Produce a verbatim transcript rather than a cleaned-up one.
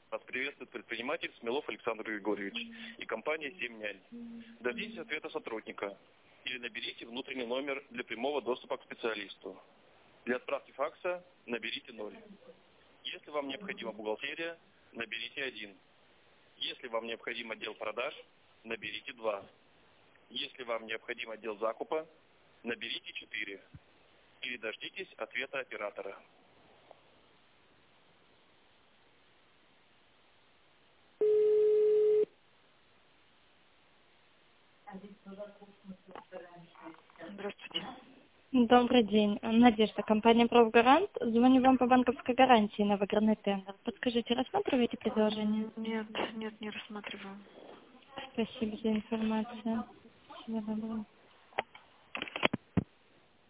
Вас приветствует предприниматель Смелов Александр Григорьевич и компания «семь нянь». Дождитесь ответа сотрудника или наберите внутренний номер для прямого доступа к специалисту. Для отправки факса наберите ноль. Если вам необходима бухгалтерия, наберите один. Если вам необходим отдел продаж, наберите два. Если вам необходим отдел закупа, наберите четыре. Или дождитесь ответа оператора. Здравствуйте. Добрый день. Надежда, компания «Профгарант». Звоню вам по банковской гарантии на выигранный тендер. Подскажите, рассматриваете предложение? Нет, нет, не рассматриваю. Спасибо за информацию. Всего доброго.